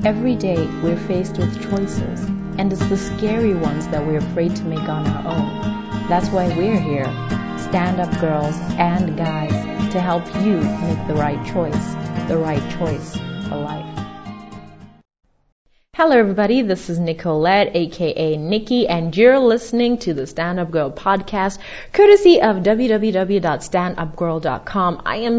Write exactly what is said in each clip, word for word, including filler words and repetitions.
Every day we're faced with choices, and it's the scary ones that we're afraid to make on our own. That's why we're here, stand-up girls and guys, to help you make the right choice, the right choice for life. Hello everybody, this is Nicolette, aka Nikki, and you're listening to the Stand Up Girl podcast, courtesy of w w w dot stand up girl dot com. I am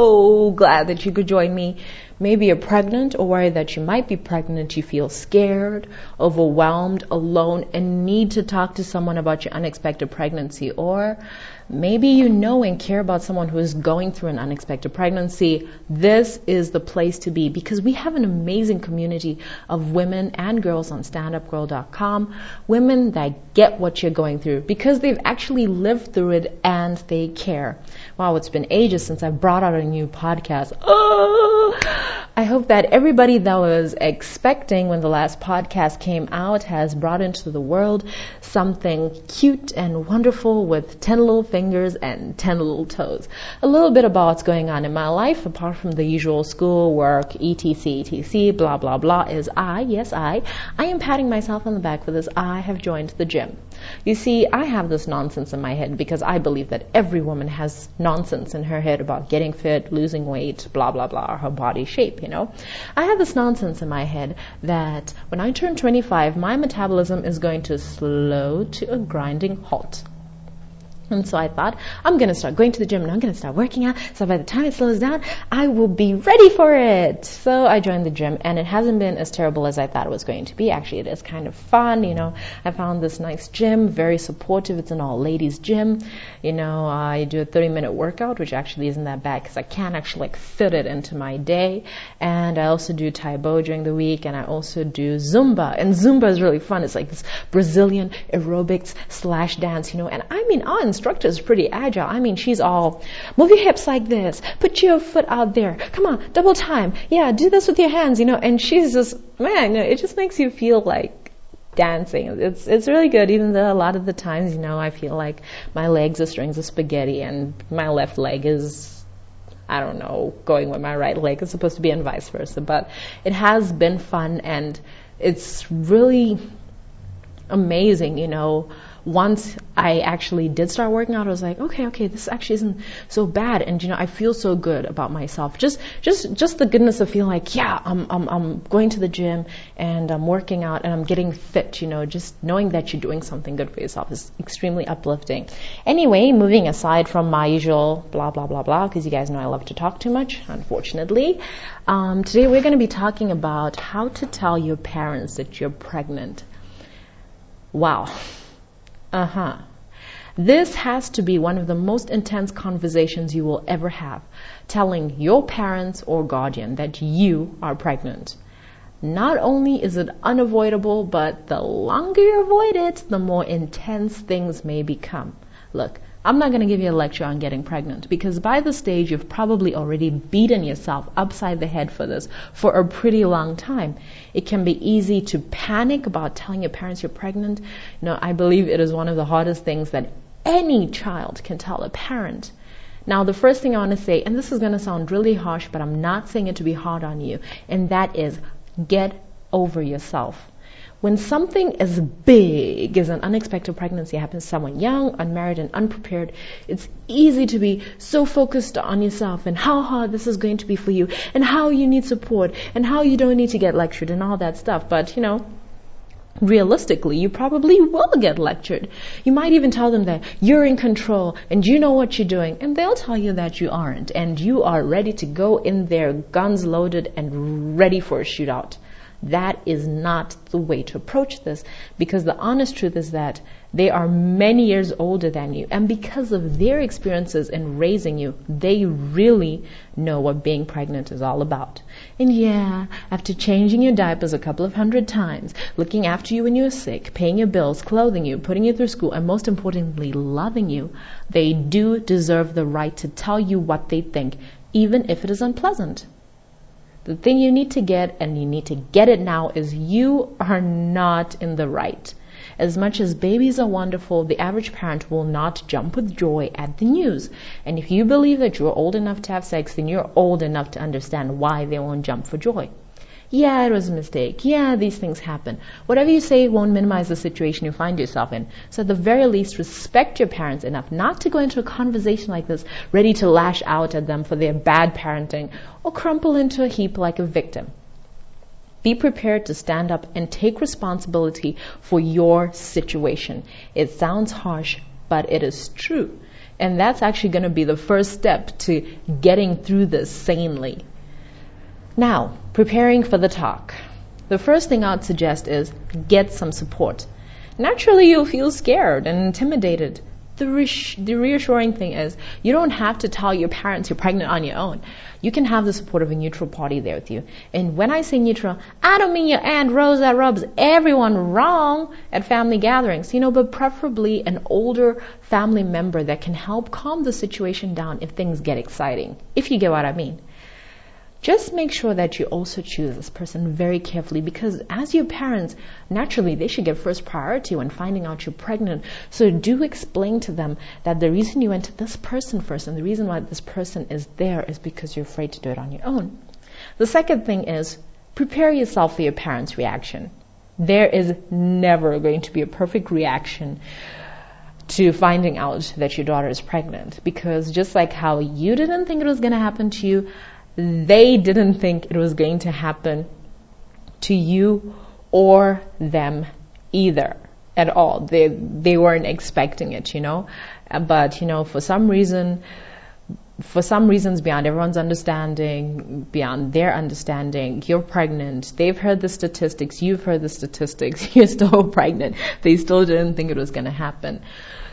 so glad that you could join me. Maybe you're pregnant or worried that you might be pregnant. You feel scared, overwhelmed, alone, and need to talk to someone about your unexpected pregnancy. Or maybe you know and care about someone who is going through an unexpected pregnancy. This is the place to be, because we have an amazing community of women and girls on stand up girl dot com. Women that get what you're going through because they've actually lived through it and they care. Wow, it's been ages since I brought out a new podcast. Oh! I hope that everybody that was expecting when the last podcast came out has brought into the world something cute and wonderful with ten little fingers and ten little toes. A little bit about what's going on in my life, apart from the usual school, work, etc, etc, blah, blah, blah, is I, yes, I, I am patting myself on the back for this. I have joined the gym. You see, I have this nonsense in my head because I believe that every woman has nonsense in her head about getting fit, losing weight, blah, blah, blah, her body shape, you know. I have this nonsense in my head that when I turn twenty-five, my metabolism is going to slow to a grinding halt. And so I thought, I'm going to start going to the gym and I'm going to start working out. So by the time it slows down, I will be ready for it. So I joined the gym, and it hasn't been as terrible as I thought it was going to be. Actually, it is kind of fun. You know, I found this nice gym, very supportive. It's an all ladies gym. You know, I do a thirty minute workout, which actually isn't that bad because I can actually like fit it into my day. And I also do Tai Bo during the week, and I also do Zumba. And Zumba is really fun. It's like this Brazilian aerobics slash dance, you know, and I mean, our instructor is pretty agile. I mean, she's all, move your hips like this, put your foot out there, come on, double time, yeah, do this with your hands, you know, and she's just, man, you know, it just makes you feel like dancing. It's it's really good, even though a lot of the times, you know, I feel like my legs are strings of spaghetti and my left leg is, I don't know, going with my right leg. It's supposed to be and vice versa. But it has been fun, and it's really amazing, you know. Once I actually did start working out, I was like, okay, okay, this actually isn't so bad. And, you know, I feel so good about myself. Just, just, just the goodness of feeling like, yeah, I'm, I'm, I'm going to the gym and I'm working out and I'm getting fit, you know, just knowing that you're doing something good for yourself is extremely uplifting. Anyway, moving aside from my usual blah, blah, blah, blah, because you guys know I love to talk too much, unfortunately. Um, today we're going to be talking about how to tell your parents that you're pregnant. Wow. Uh-huh. This has to be one of the most intense conversations you will ever have, telling your parents or guardian that you are pregnant. Not only is it unavoidable, but the longer you avoid it, the more intense things may become. Look, I'm not going to give you a lecture on getting pregnant, because by this stage you've probably already beaten yourself upside the head for this for a pretty long time. It can be easy to panic about telling your parents you're pregnant. You know, I believe it is one of the hardest things that any child can tell a parent. Now, the first thing I want to say, and this is going to sound really harsh, but I'm not saying it to be hard on you, and that is get over yourself. When something as big as an unexpected pregnancy happens to someone young, unmarried, and unprepared, it's easy to be so focused on yourself and how hard this is going to be for you and how you need support and how you don't need to get lectured and all that stuff. But, you know, realistically, you probably will get lectured. You might even tell them that you're in control and you know what you're doing, and they'll tell you that you aren't, and you are ready to go in there, guns loaded and ready for a shootout. That is not the way to approach this, because the honest truth is that they are many years older than you, and because of their experiences in raising you, they really know what being pregnant is all about. And yeah, after changing your diapers a couple of hundred times, looking after you when you're sick, paying your bills, clothing you, putting you through school, and most importantly, loving you, they do deserve the right to tell you what they think, even if it is unpleasant. The thing you need to get, and you need to get it now, is you are not in the right. As much as babies are wonderful, the average parent will not jump with joy at the news. And if you believe that you're old enough to have sex, then you're old enough to understand why they won't jump for joy. Yeah, it was a mistake. Yeah, these things happen. Whatever you say won't minimize the situation you find yourself in. So at the very least, respect your parents enough not to go into a conversation like this ready to lash out at them for their bad parenting or crumple into a heap like a victim. Be prepared to stand up and take responsibility for your situation. It sounds harsh, but it is true. And that's actually going to be the first step to getting through this sanely. Now, preparing for the talk. The first thing I'd suggest is get some support. Naturally, you'll feel scared and intimidated. The, re- the reassuring thing is you don't have to tell your parents you're pregnant on your own. You can have the support of a neutral party there with you. And when I say neutral, I don't mean your Aunt Rose that rubs everyone wrong at family gatherings, you know, but preferably an older family member that can help calm the situation down if things get exciting, if you get what I mean. Just make sure that you also choose this person very carefully, because as your parents, naturally they should get first priority when finding out you're pregnant. So do explain to them that the reason you went to this person first and the reason why this person is there is because you're afraid to do it on your own. The second thing is prepare yourself for your parents' reaction. There is never going to be a perfect reaction to finding out that your daughter is pregnant, because just like how you didn't think it was going to happen to you, they didn't think it was going to happen to you or them either at all. They they weren't expecting it, you know. But, you know, for some reason, for some reasons beyond everyone's understanding, beyond their understanding, you're pregnant. They've heard the statistics. You've heard the statistics. You're still pregnant. They still didn't think it was going to happen.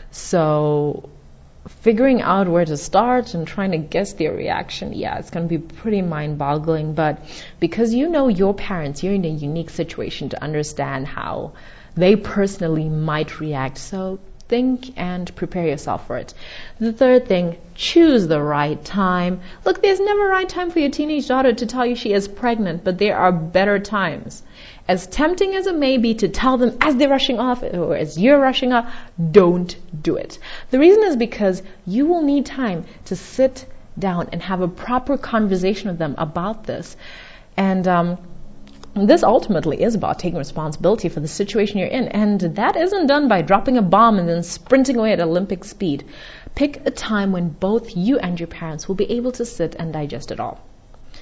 So figuring out where to start and trying to guess their reaction, yeah, it's going to be pretty mind-boggling. But because you know your parents, you're in a unique situation to understand how they personally might react. So think and prepare yourself for it. The third thing, choose the right time. Look, there's never a right time for your teenage daughter to tell you she is pregnant, but there are better times. As tempting as it may be to tell them as they're rushing off or as you're rushing off, don't do it. The reason is because you will need time to sit down and have a proper conversation with them about this. And um, this ultimately is about taking responsibility for the situation you're in. And that isn't done by dropping a bomb and then sprinting away at Olympic speed. Pick a time when both you and your parents will be able to sit and digest it all.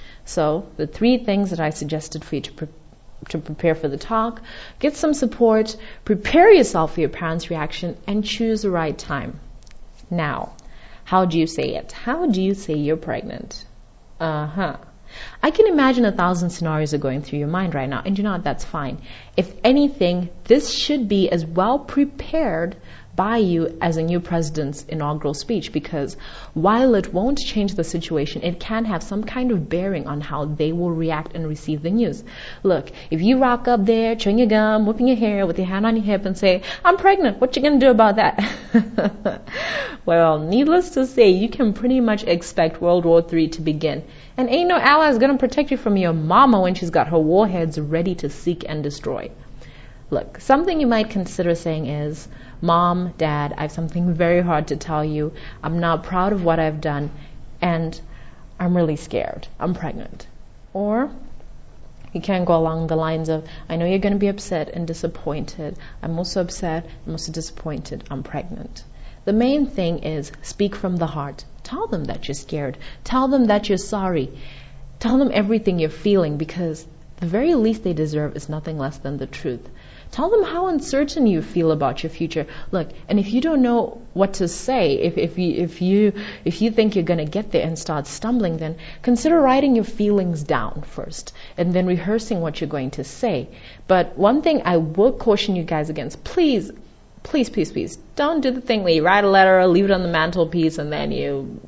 So the three things that I suggested for you to prepare to prepare for the talk, get some support, prepare yourself for your parents' reaction, and choose the right time. Now, how do you say it? How do you say you're pregnant? Uh-huh. I can imagine a thousand scenarios are going through your mind right now, and you know what? That's fine. If anything, this should be as well prepared by you as a new president's inaugural speech, because while it won't change the situation, it can have some kind of bearing on how they will react and receive the news. Look, if you rock up there, chewing your gum, whipping your hair with your hand on your hip and say, I'm pregnant, what you gonna do about that? Well, needless to say, you can pretty much expect World War Three to begin. And ain't no allies gonna protect you from your mama when she's got her warheads ready to seek and destroy. Look, something you might consider saying is, Mom, Dad, I have something very hard to tell you. I'm not proud of what I've done, and I'm really scared. I'm pregnant. Or you can go along the lines of, I know you're going to be upset and disappointed. I'm also upset. I'm also disappointed. I'm pregnant. The main thing is speak from the heart. Tell them that you're scared. Tell them that you're sorry. Tell them everything you're feeling, because the very least they deserve is nothing less than the truth. Tell them how uncertain you feel about your future. Look, and if you don't know what to say, if, if you if you if you think you're going to get there and start stumbling, then consider writing your feelings down first and then rehearsing what you're going to say. But one thing I will caution you guys against, please, please, please, please, don't do the thing where you write a letter, leave it on the mantelpiece, and then you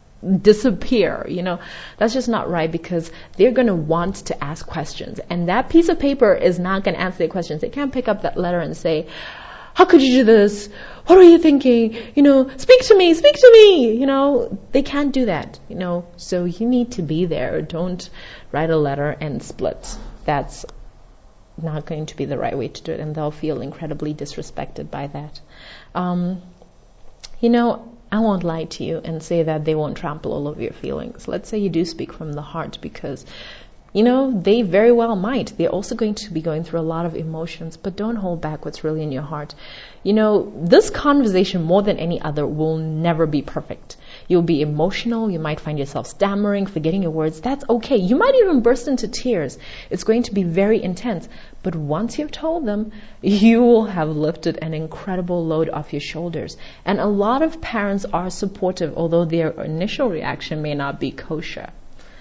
disappear. You know, that's just not right, because they're going to want to ask questions, and that piece of paper is not going to answer their questions. They can't pick up that letter and say, how could you do this? What were you thinking? You know, speak to me, speak to me. You know, they can't do that, you know, so you need to be there. Don't write a letter and split. That's not going to be the right way to do it, and they'll feel incredibly disrespected by that. Um, you know, I won't lie to you and say that they won't trample all over your feelings. Let's say you do speak from the heart, because, You know, they very well might. They're also going to be going through a lot of emotions, but don't hold back what's really in your heart. You know, this conversation, more than any other, will never be perfect. You'll be emotional. You might find yourself stammering, forgetting your words. That's okay. You might even burst into tears. It's going to be very intense. But once you've told them, you will have lifted an incredible load off your shoulders. And a lot of parents are supportive, although their initial reaction may not be kosher.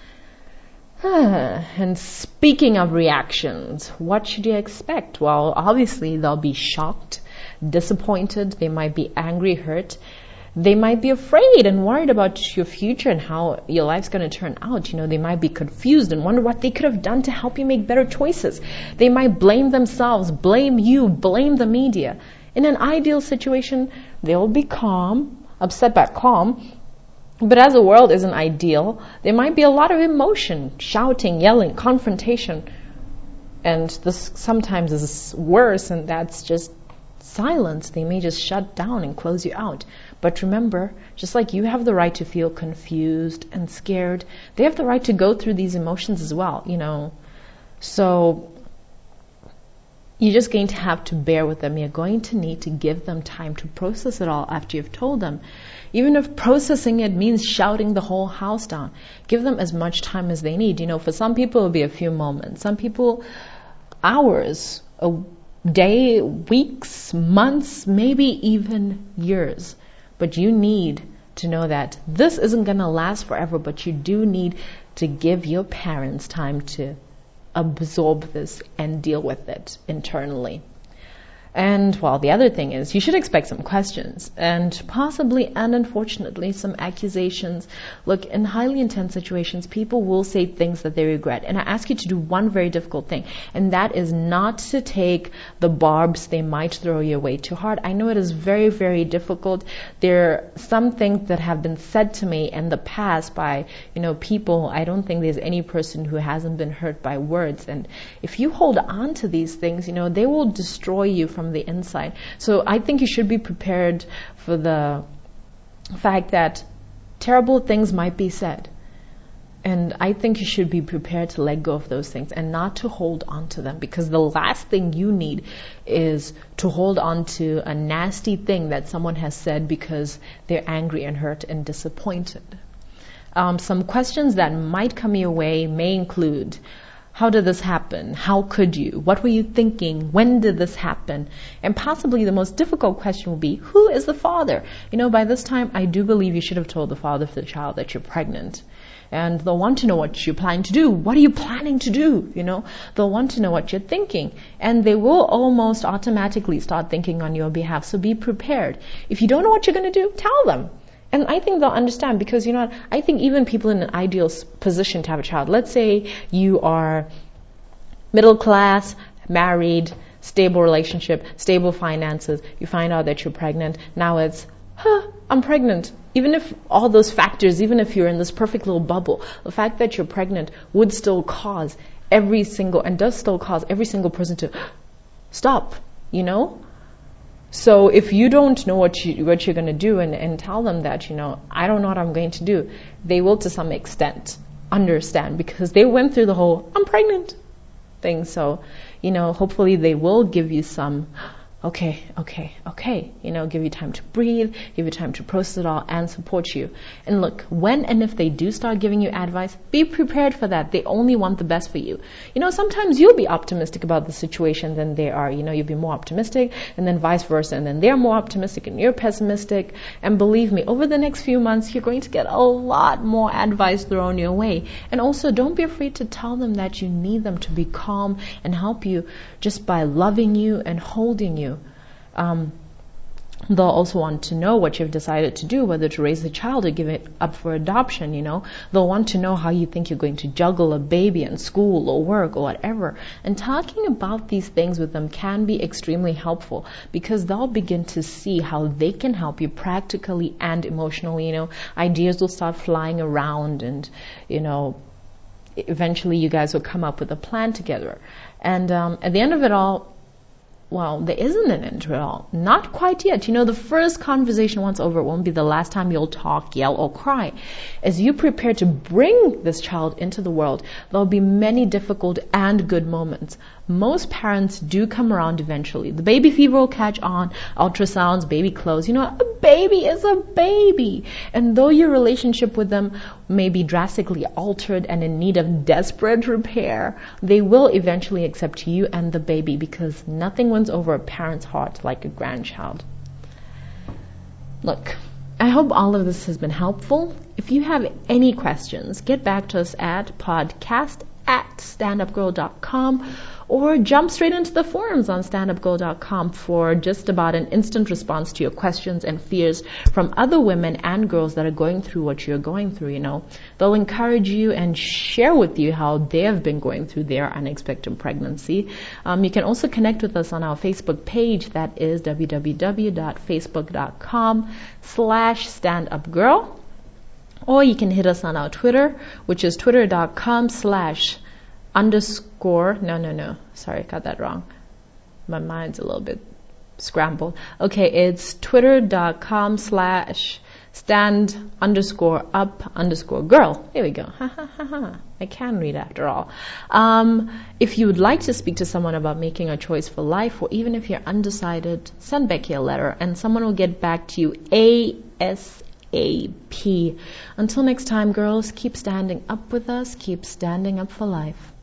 And speaking of reactions, what should you expect? Well, obviously they'll be shocked, disappointed, they might be angry, hurt. They might be afraid and worried about your future and how your life's going to turn out. You know, they might be confused and wonder what they could have done to help you make better choices. They might blame themselves, blame you, blame the media. In an ideal situation, they'll be calm, upset but calm. But as the world isn't ideal, there might be a lot of emotion, shouting, yelling, confrontation. And this sometimes is worse, and that's just silence. They may just shut down and close you out. But remember, just like you have the right to feel confused and scared, they have the right to go through these emotions as well, you know. So you're just going to have to bear with them. You're going to need to give them time to process it all after you've told them. Even if processing it means shouting the whole house down, give them as much time as they need. You know, for some people it'll be a few moments. Some people, hours, a day, weeks, months, maybe even years. But you need to know that this isn't going to last forever, but you do need to give your parents time to absorb this and deal with it internally. And, well, the other thing is you should expect some questions and possibly and unfortunately some accusations. Look, in highly intense situations, people will say things that they regret. And I ask you to do one very difficult thing, and that is not to take the barbs they might throw your way too hard. I know it is very, very difficult. There are some things that have been said to me in the past by, you know, people. I don't think there's any person who hasn't been hurt by words. And if you hold on to these things, you know, they will destroy you from the inside. So I think you should be prepared for the fact that terrible things might be said. And I think you should be prepared to let go of those things and not to hold on to them, because the last thing you need is to hold on to a nasty thing that someone has said because they're angry and hurt and disappointed. Um, some questions that might come your way may include: how did this happen? How could you? What were you thinking? When did this happen? And possibly the most difficult question will be, who is the father? You know, by this time, I do believe you should have told the father of the child that you're pregnant. And they'll want to know what you're planning to do. What are you planning to do? You know, they'll want to know what you're thinking. And they will almost automatically start thinking on your behalf. So be prepared. If you don't know what you're going to do, tell them. And I think they'll understand, because, you know, I think even people in an ideal position to have a child, let's say you are middle class, married, stable relationship, stable finances, you find out that you're pregnant, now it's, huh, I'm pregnant. Even if all those factors, even if you're in this perfect little bubble, the fact that you're pregnant would still cause every single, and does still cause every single person to stop, you know? So if you don't know what, you, what you're going to do and, and tell them that, you know, I don't know what I'm going to do, they will to some extent understand, because they went through the whole I'm pregnant thing. So, you know, hopefully they will give you some, okay, okay, okay, you know, give you time to breathe, give you time to process it all and support you. And look, when and if they do start giving you advice, be prepared for that. They only want the best for you. You know, sometimes you'll be optimistic about the situation than they are. You know, you'll be more optimistic, and then vice versa. And then they're more optimistic and you're pessimistic. And believe me, over the next few months, you're going to get a lot more advice thrown your way. And also, don't be afraid to tell them that you need them to be calm and help you just by loving you and holding you. Um, they'll also want to know what you've decided to do, whether to raise a child or give it up for adoption, you know. They'll want to know how you think you're going to juggle a baby and school or work or whatever. And talking about these things with them can be extremely helpful, because they'll begin to see how they can help you practically and emotionally, you know. Ideas will start flying around, and, you know, eventually you guys will come up with a plan together. And um, at the end of it all, well, there isn't an end to it all. Not quite yet. You know, the first conversation once over won't be the last time you'll talk, yell, or cry. As you prepare to bring this child into the world, there'll be many difficult and good moments. Most parents do come around eventually. The baby fever will catch on, ultrasounds, baby clothes. You know, a baby is a baby. And though your relationship with them may be drastically altered and in need of desperate repair, they will eventually accept you and the baby, because nothing wins over a parent's heart like a grandchild. Look, I hope all of this has been helpful. If you have any questions, get back to us at podcast at stand up girl dot com, or jump straight into the forums on stand up girl dot com for just about an instant response to your questions and fears from other women and girls that are going through what you're going through. You know, they'll encourage you and share with you how they have been going through their unexpected pregnancy. Um, you can also connect with us on our Facebook page. That is w w w dot facebook dot com slash stand up girl. Or you can hit us on our Twitter, which is twitter dot com slash underscore, no, no, no, sorry, I got that wrong. My mind's a little bit scrambled. Okay, it's twitter dot com slash stand underscore up underscore girl. There we go. Ha ha ha ha. I can read after all. Um, if you would like to speak to someone about making a choice for life, or even if you're undecided, send Becky a letter and someone will get back to you ASAP. A P. Until next time, girls, keep standing up with us, keep standing up for life.